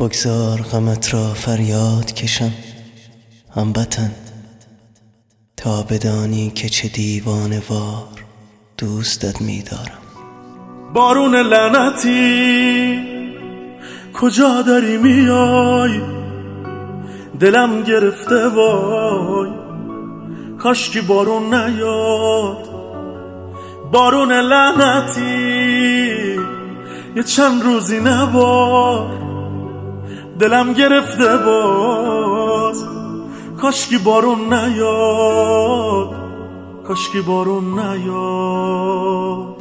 بگذار غمت را فریاد کشم هموطن، تا بدانی که چه دیوانه وار دوستت می‌دارم. بارون لعنتی کجا داری میای؟ دلم گرفته وای، کاشکی بارون نیاد. بارون لعنتی یه چند روزی نبار، دلم گرفته باز، کاشکی بارون نیاد، کاشکی بارون نیاد.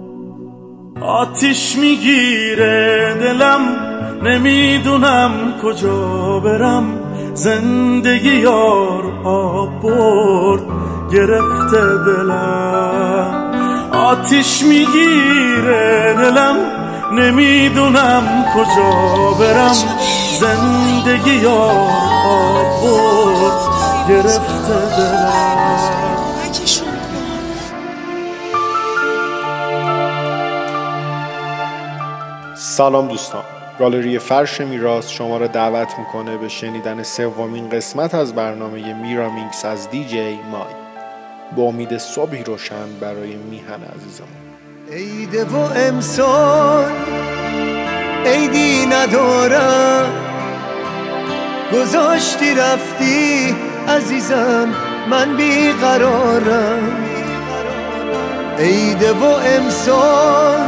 آتیش میگیره دلم، نمیدونم کجا برم، زندگی یار آب برد گرفته دلم. آتیش میگیره دلم، نمیدونم کجا برم، زندگی یار آب برد گرفته دلم. سلام دوستان، گالری فرش میراث شما را دعوت میکنه به شنیدن سومین قسمت از برنامه میرامیکس از دیجی مای، با امید صبحی روشن برای میهن عزیزمون. عیده و امسال عیدی ندارم، گذاشتی رفتی عزیزم، من بیقرارم. عیده و امسال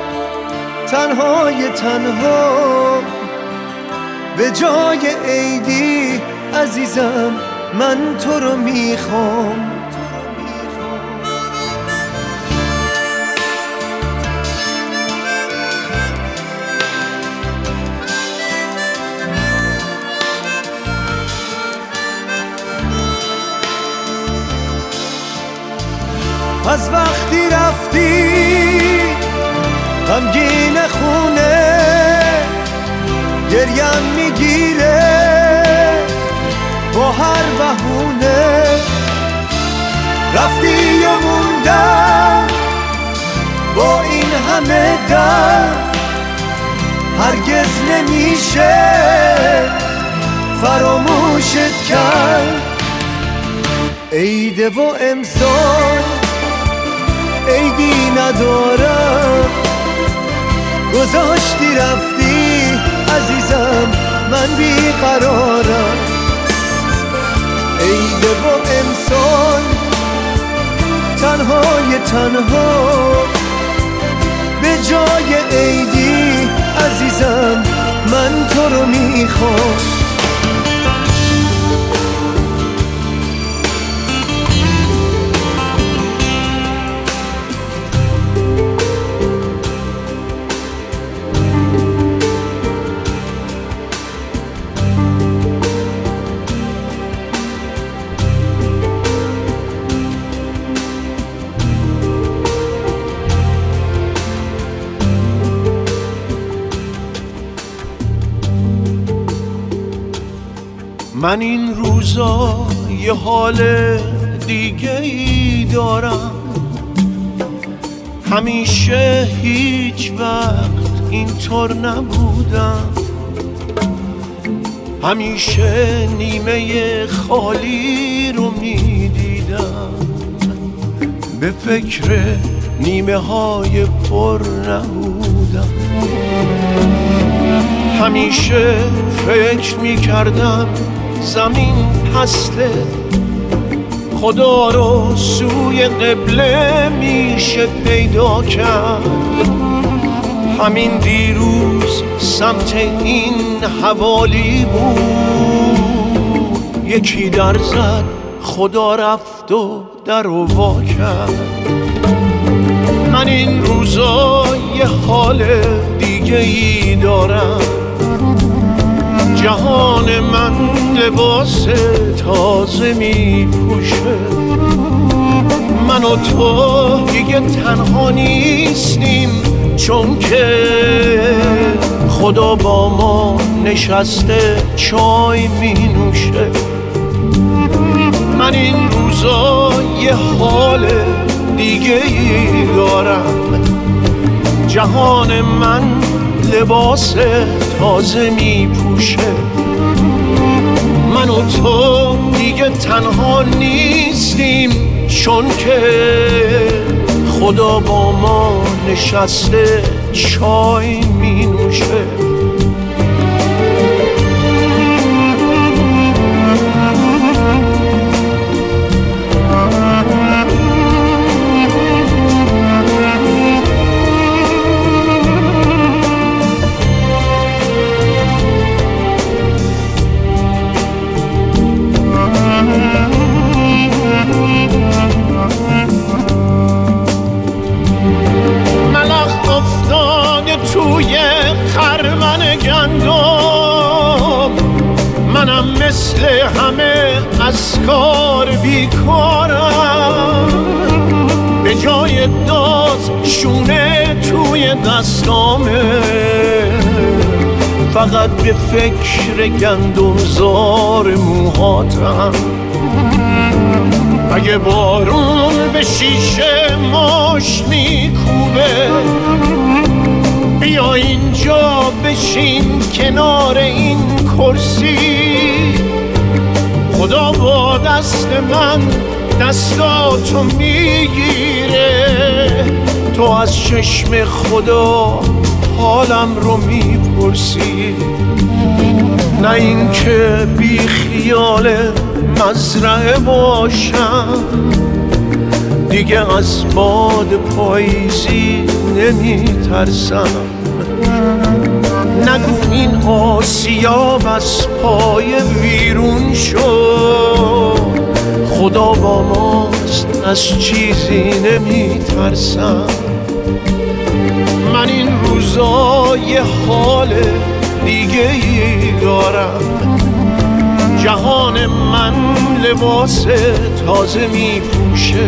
تنهای تنها، به جای عیدی عزیزم من تو رو میخوام. از وقتی رفتی غمگین خونه، گریم میگیره با هر بهونه. رفتی و موندم با این همه درد، هرگز نمیشه فراموشت کرد. عیده و امسال عیدی ندارم، گذاشتی رفتی عزیزم من بیقرارم. عیده و امسال تنهای تنها، به جای عیدی عزیزم من تو رو میخوام. من این روزا یه حال دیگه ای دارم، همیشه هیچ وقت اینطور نبودم. همیشه نیمه خالی رو میدیدم، به فکر نیمه های پر نبودم. همیشه فکر میکردم زمین پسته، خدا رو سوی قبله میشه پیدا کرد. همین دیروز سمت این حوالی بود، یکی در زد خدا رفت و در رو وا کرد. من این روزا یه حال دیگه ای دارم، جهان من لباس تازه می پوشه. من و تو دیگه تنها نیستیم، چون که خدا با ما نشسته چای می نوشه. من این روزا یه حال دیگه ای دارم، جهان من لباس تازه می پوشه. من و تو دیگه تنها نیستیم، چون که خدا با ما نشسته چای می نوشه. توی خرمن گندم منم مثل همه از کار بیکارم، به جای داز شونه توی دستامه، فقط به فکر گندمزار موهاتم. اگه بارون به شیشه ماش میکوبه، بیا اینجا بشین کنار این کرسی. خدا با دست من دستاتو میگیره، تو از چشم خدا حالم رو میپرسی. نه این که بی خیال مزرعه باشم، دیگه از باد پاییزی نمیترسم. نگو این آسیاب از پای ویرون شد، خدا با ماست از چیزی نمیترسم. من این روزا یه حال دیگه ای دارم، جهان من لباس تازه میپوشه.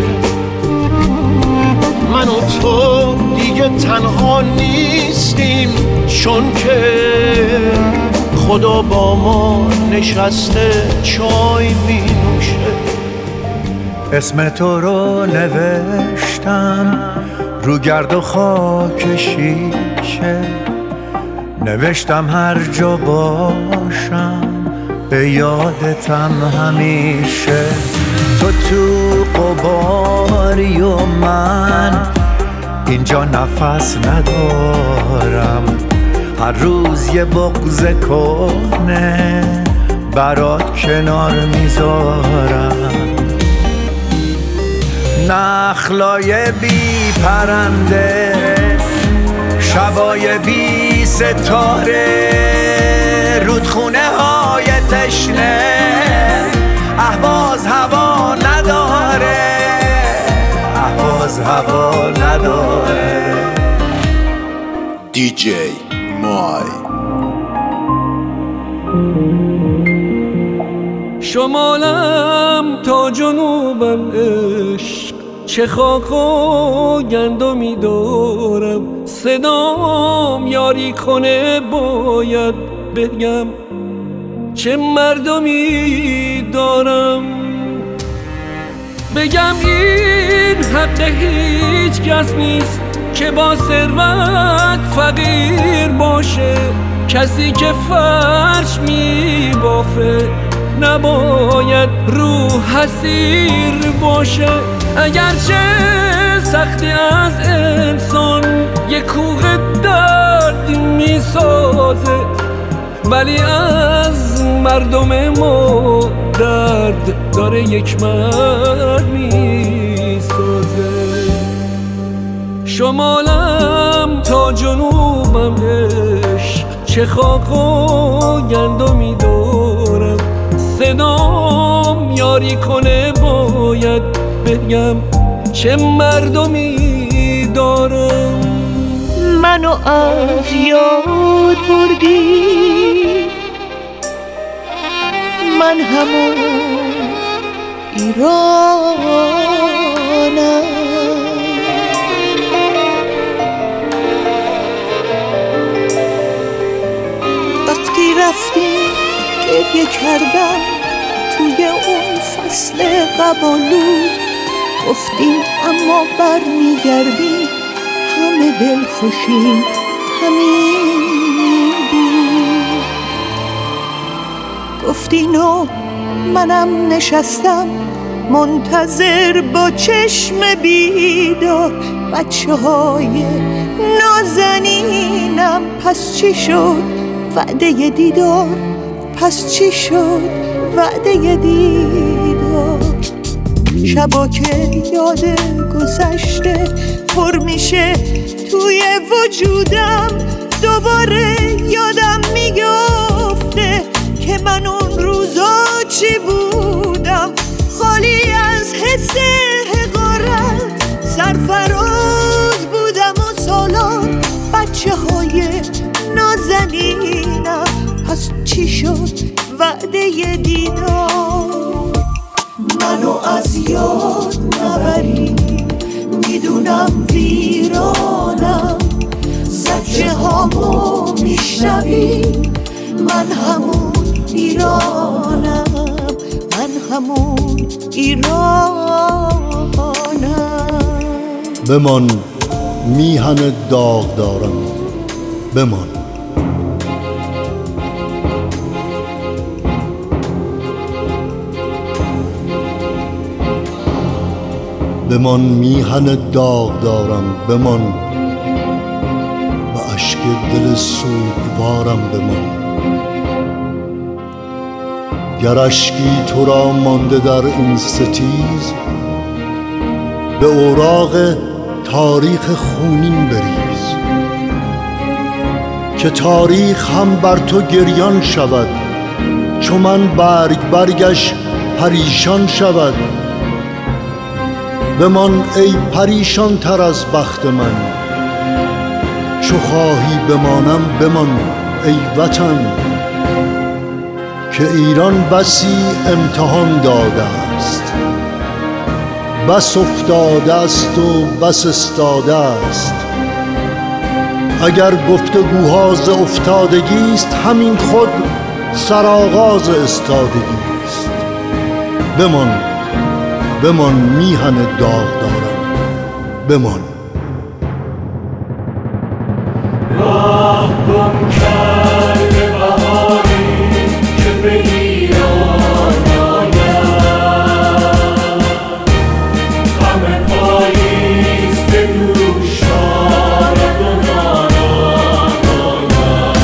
من و تو دیگه تنها نیستیم، چون که خدا با ما نشسته چای می نوشه. اسم تو رو نوشتم رو گرد و خاک شیشه، نوشتم هر جا باشم به یادتم همیشه. تو قباری و من اینجا نفس ندارم، هر روز یه بغض کهنه برات کنار میذارم. نخلای بی پرنده، شبای بی ستاره، رودخونه های تشنه، اهواز هوا نداره، اهواز هوا نداره. دیجی مای. شمالم تا جنوبم عشق، چه خاک و گندمی دارم، صدام یاری کنه باید بگم چه مردمی دارم. بگم این حق هیچ کس نیست که با ثروت فقیر باشه، کسی که فرش می بافه نباید روح حسیر باشه. اگرچه سختی از انسان یک کوه درد می سازه، ولی از مردم ما درد داره یک مرد می سازه. شمالم تا جنوبم عشق، چه خاک و گندمی دارم، صدام یاری کنه باید بگم چه مردمی دارم. منو از یاد بردی، من همون ایرانم. وقتی رفتی گریه کردم توی اون فصل قبالود، گفتیم اما برمیگردی، همه دلخوشی همین بود. گفتی نو، منم نشستم منتظر با چشم بیدار. بچه های نازنینم پس چی شد وعده دیدار؟ پس چی شد وعده دیدار؟ شبا که یاد گذشته پر میشه توی وجودم، دوباره یادم میگفته که من اون روزا چی بودم. خالی از حس حقارت، سرفراز بودم و سالار. بچه های نازنینم پس چی شد وعده دیدار؟ منو از یاد نبری، میدونم ویرانم. زجه هامو میشنوی، من همون ایرانم، من همون ایرانم. بمان میهن داغ دارم، بمان. بمان میهن داغ دارم، بمان. به اشک دل سوگوارم بمان. گر اشکی تو را مانده در این ستیز، به اوراق تاریخ خونین بریز. که تاریخ هم بر تو گریان شود، چو من برگش پریشان شود. بمان ای پریشان تر از بخت من، چو خواهی بمانم بمان ای وطن. که ایران بسی امتحان داده است، بس افتاده است و بس استاده است. اگر گفتگوها ز افتادگی است، همین خود سرآغاز استادگی است. بمان بمان میهن داغ دارم، بمان. راه گم کرده بهاری که به ایران آید، غم پاییز به دوش آرد و نالان آید.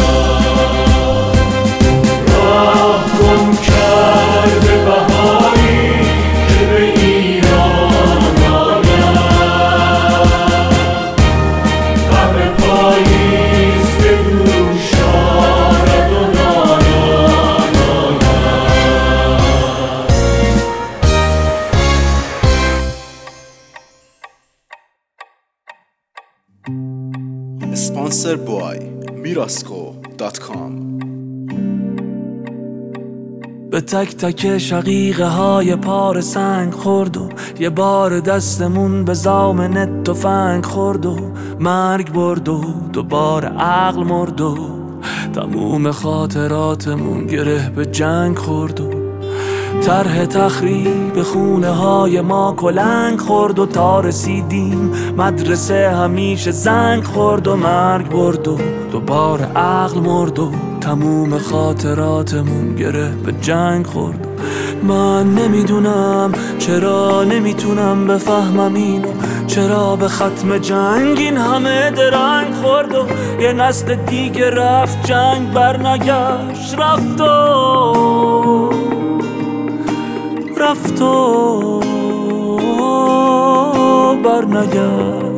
راه گم کرده بهاری که به ایران آید، غم پاییز به دوش آرد و نالان آید. Sponsored by mirasco.com. به تک تک شقیقه های پار سنگ خورد و یه بار دستمون به زامن تفنگ خورد و مرگ برد و دوباره عقل مرد و تموم خاطراتمون گره به جنگ خورد و طرح تخریب خونه های ما کلنگ خورد و تا رسیدیم مدرسه همیشه زنگ خورد و مرگ برد و دوباره عقل مرد و تموم خاطراتمون گره به جنگ خورد. من نمیدونم چرا نمیتونم بفهمم اینو، چرا به ختم جنگ این همه درنگ خورد و یه نسل دیگه رفت جنگ برنگشت، رفت و برنگشت.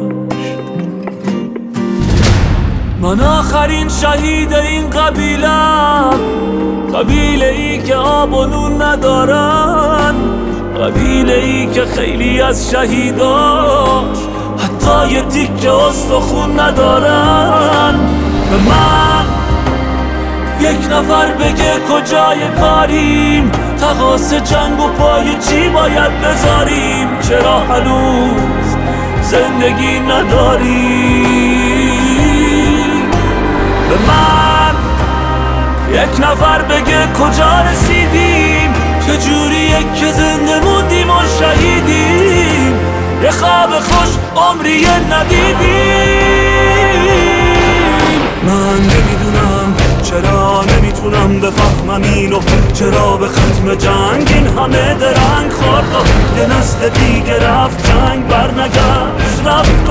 من آخرین شهید این قبیله‌ام، قبیله ای که آب و نون ندارن، قبیله ای که خیلی از شهیداش حتی یه تیکه استخون ندارن. به من یک نفر بگه کجای کاریم، تقاص جنگ و پای چی باید بذاریم، چرا هنوز زندگی نداریم. به من یک نفر بگه کجا رسیدیم، چجوریه که زنده موندیم و شهیدیم، یه خواب خوش عمریه ندیدیم. من نمیدونم چرا نمیتونم بفهمم اینو، چرا به ختم جنگ این همه درنگ خورد و یه نسل دیگه رفت جنگ برنگشت، رفت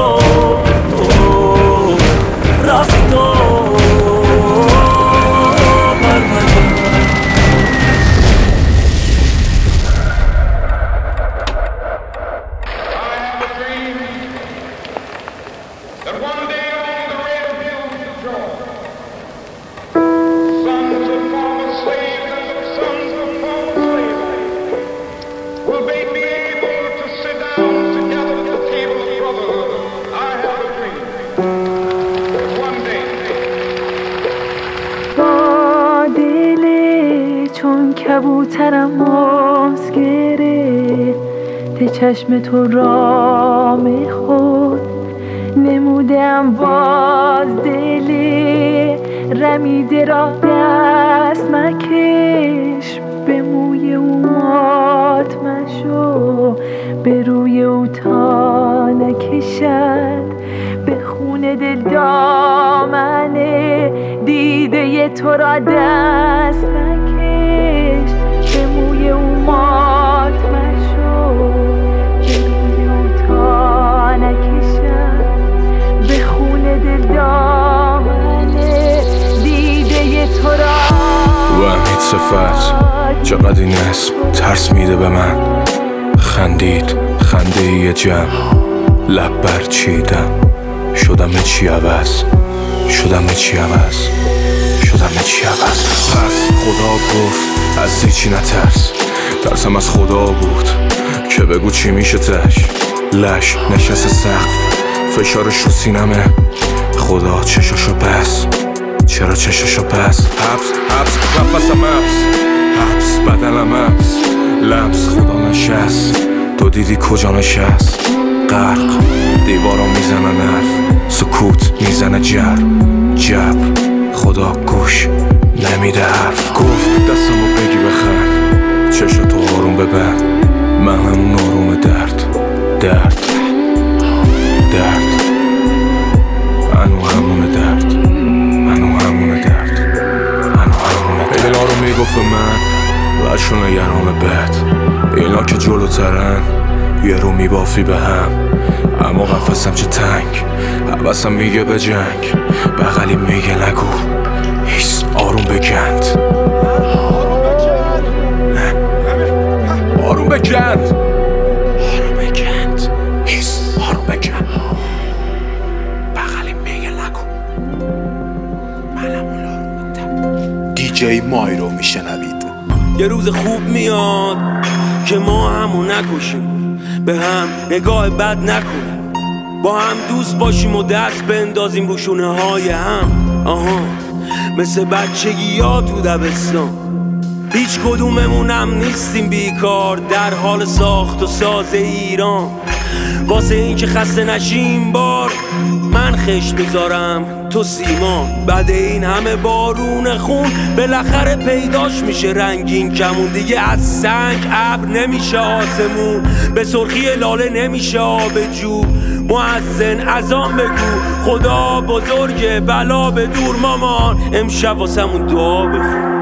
و کبوترم ماست گرفت چشم تو را میخورد، نمودم باز دل رمیده را دست مکش، به موی او مات مشو، به روی او تا نکشد، به خون دل دامنه دیده تو را دست مکش، به موی او مات مشو، به روی او تا نکشد، به خون دل دامنه دیده تو را. وحید صفت چقدر این اسم ترس میده به من، خندید خنده یه جمع، لب برچیدم شدم چی عوض، شدم چی عوض، شدم چی عوض. پس خدا گفت از هیچی نترس، ترسم از خدا بود که بگو چی میشه تش، لش نشست سقف فشارش رو سینمه، خدا چشاشو بس، چرا چشاشو بس، حبس نفسم حبس بدنم حبس، لمس خدا نشست، تو دیدی کجا نشست، غرق دیوارا میزنن حرف، سکوت میزنه جبر خدا گوش نمیده حرف، گفت دستمو بگی بخند، چشتو آروم ببند، من همون آروم درد انو همونه درد اینا رو میگفت من لشون یران بد، اینا که جلوترن یه رو میبافی به هم، اما قفصم چه تنگ، حوثم میگه به جنگ، بغلی میگه نگو هیس آروم بگند، آروم بگند هیس آروم بگند، بغلی میگه نگو منم آروم. دیجی مای رو میشنوید. یه روز خوب میاد که ما همو نکشیم، به هم نگاه بد نکنیم، با هم دوست باشیم و دست بندازیم رو شونه های هم، مثل بچگی یا تو دبستان، هیچ کدوممونم نیستیم بیکار در حال ساخت و ساز ایران، واسه این که خسته نشیم بار من خشت میذارم تو سیمان، بعد این همه بارون خون بالاخره پیداش میشه رنگین کمون، دیگه از سنگ ابر نمیشه آسمون، به سرخی لاله نمیشه آب جو، مؤذن اذان بگو خدا بزرگه بلا به دور مامان، امشب واسمون دعا بخون.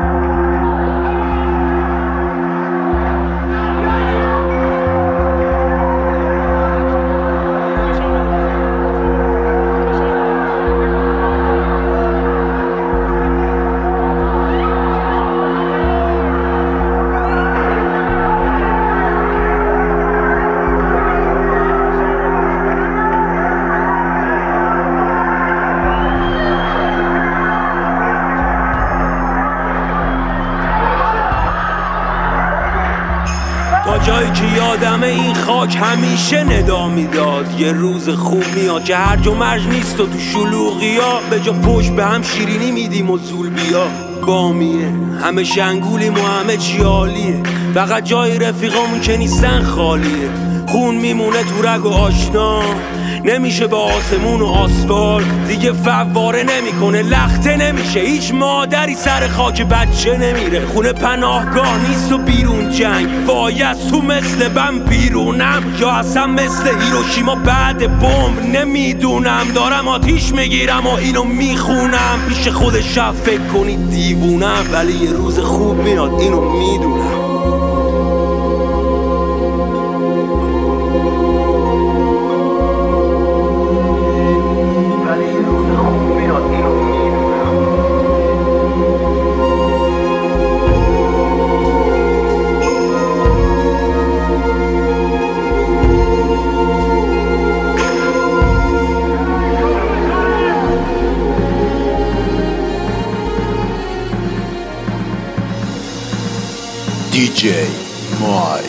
جایی که یادمه این خاک همیشه ندا میداد، یه روز خوب میاد که هرج و مرج نیست و تو شلوغیا به جا پشت به هم شیرینی میدیم و زول بیا، بامیه همه شنگولیم و همه چی عالیه، فقط جای رفیقامون که نیستن خالیه، خون میمونه تو رگ و آشنا، نمیشه به آسمون و آسفالت دیگه فواره نمیکنه، لخته نمیشه، هیچ مادری سر خاک بچه نمیره. خونه پناهگاه نیست و بیرون جنگ، وایس تو مثل بم بیرونم یا اصلا مثل هیروشیما بعد بمب نمیدونم. دارم آتیش میگیرم و اینو میخونم، پیش خود شب فکر کنید دیوونم، ولی یه روز خوب میاد اینو میدونم. DJ مای.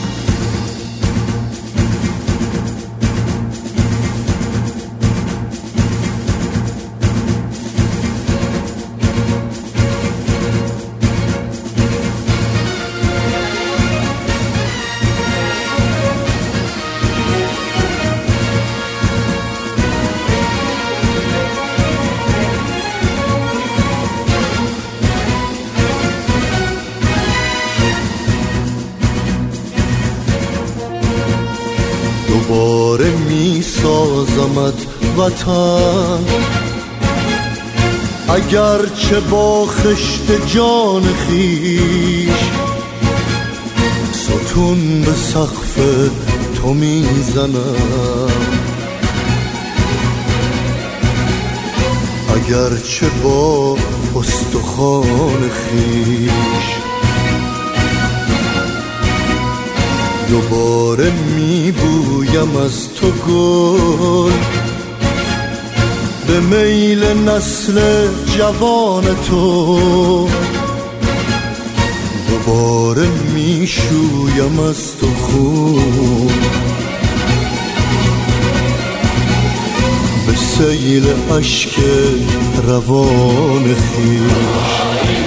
دوباره می سازمت وطن، اگرچه با خشت جان خیش ستون به سقف تو می زنم، اگرچه با استخوان خیش دوباره میبویم از تو گل، به میل نسل جوان تو دوباره میشویم از تو خون، به سیل اشک روان خویش.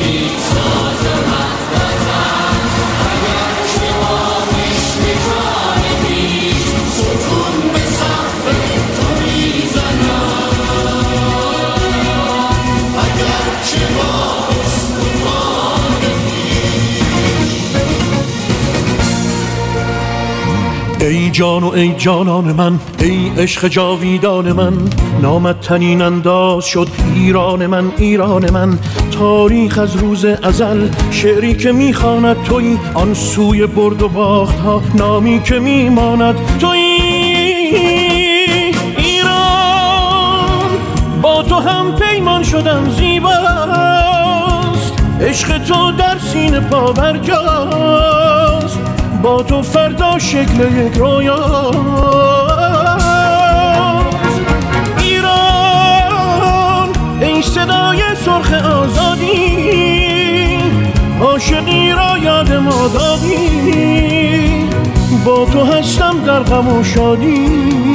ای جان و ای جانان من، ای عشق جاویدان من، نامت تنین انداز شد ایران من، ایران من. تاریخ از روز ازل، شعری که میخواند تویی، آن سوی برد و باخت ها نامی که میماند تویی. ایران با تو هم پیمان شدم زیباست، عشق تو در سینه پا برجاست، با تو فردا شکل یک رویاست. ایران ای صدای سرخ آزادی، عاشقی را یاد ما دادی، با تو هستم در غم و شادی.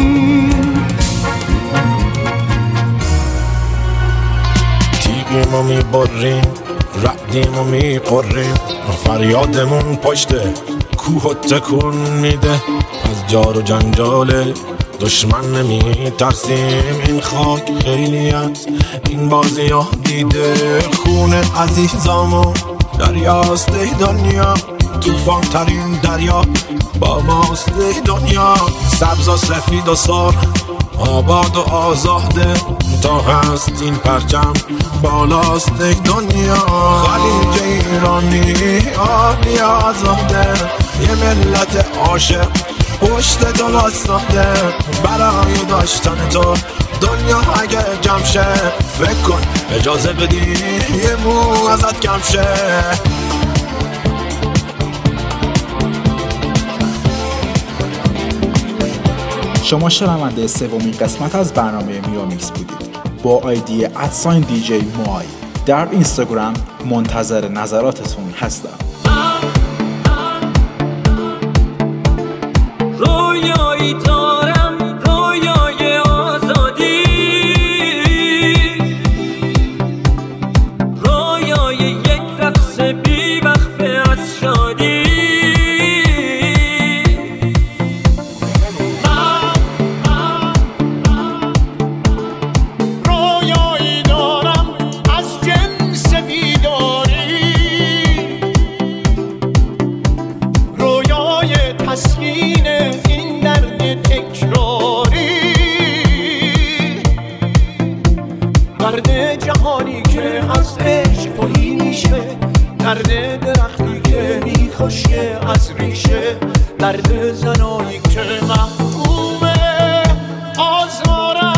تیغیمو میبریم، رعدیمو میقریم، فریادمون پشته کوه تکون میده، از جار و جنجال دشمن نمی ترسیم. این خاک خیلی از این بازی ها دیده، خون عزیزامو دریاست دنیا، توفان ترین دریا با ماست دنیا. سبز و سفید و سرخ، آباد و آزاده، تا هست این پرچم بالاست دنیا. خلیج ایرانی عالی آزاده، یه ملت عاشق پشت دل ساخته، برای داشتن تو دنیا اگه جمع شه، فکر کن اجازه بدی یه مو ازت کم شه. شما شنونده سومین قسمت از برنامه میرامیکس بودید با آیدی @DJ موای. در اینستاگرام منتظر نظراتتون هستم. رویایی دارم، رویای آزادی، رویای یک رقص بی وقفه از شادی. درد درختی که میخوشه از ریشه، درد زنایی که محکومه آزارم.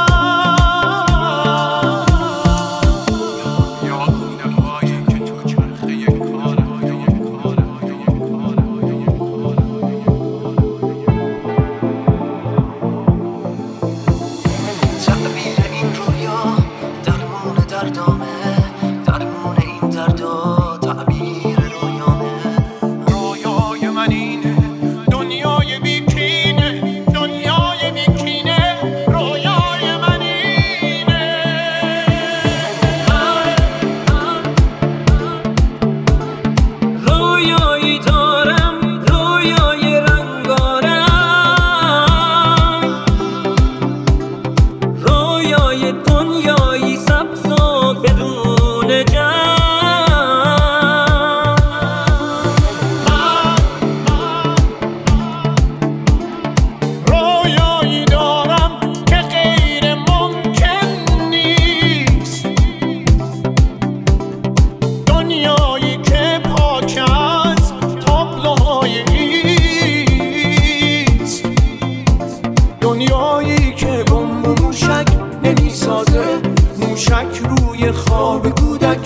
دنیایی که بمب و موشک نمیسازه، موشک روی خواب کودک